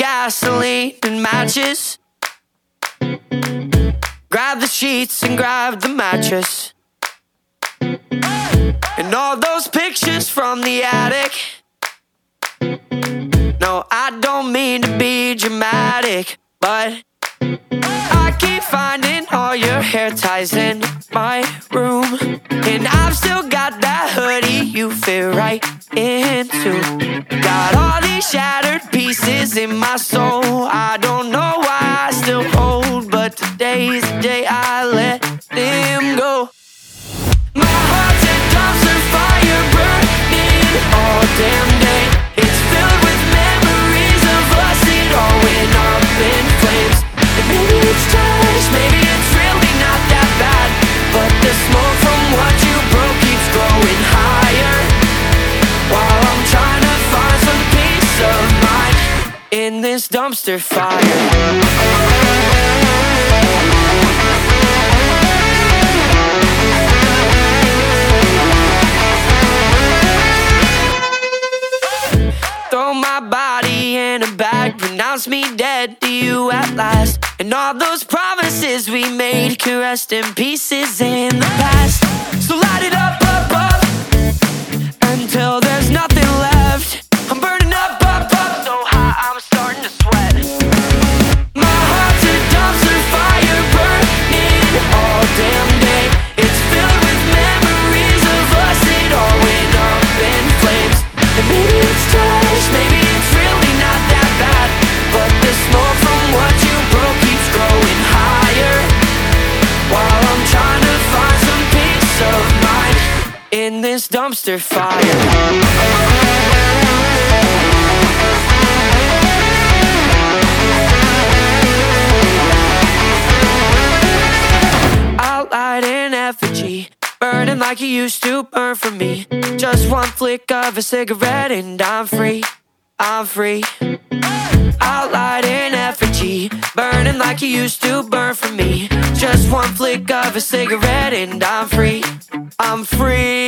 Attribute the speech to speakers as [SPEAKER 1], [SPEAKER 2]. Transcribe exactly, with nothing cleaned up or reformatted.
[SPEAKER 1] gasoline and matches. Grab the sheets and grab the mattress. And all those pictures from the attic. No, I don't mean to be dramatic, but I keep finding all your hair ties in my room. And I've still got that hoodie you fit right into. Got all these shattered pieces in my soul. I don't know why I still hold, but today's the day I let them go. My heart's a dumpster fire burning all damn day. It's filled with memories of us, it all went up in flames. And maybe it's just, maybe it's really not that bad, but the smoke from what you broke keeps growing higher, while I'm trying to find some peace of mind in this dumpster fire. Throw my body in a bag, pronounce me dead to you at last. And all those promises we made can rest in pieces in the past. So light it up, up, up, until there's nothing left. I'm burning up, up, up, so hot I'm starting to sweat. My heart's a dumpster fire burning all damn day. It's filled with memories of us, it all went up in flames. And maybe it's just, maybe it's really not that bad, but the smoke from what you broke keeps growing higher, while I'm trying to find some peace of mind in this dumpster fire. I'll light an effigy, burning like you used to burn for me. Just one flick of a cigarette and I'm free, I'm free. I'll light an effigy, burning like you used to burn for me. Just one flick of a cigarette and I'm free, I'm free.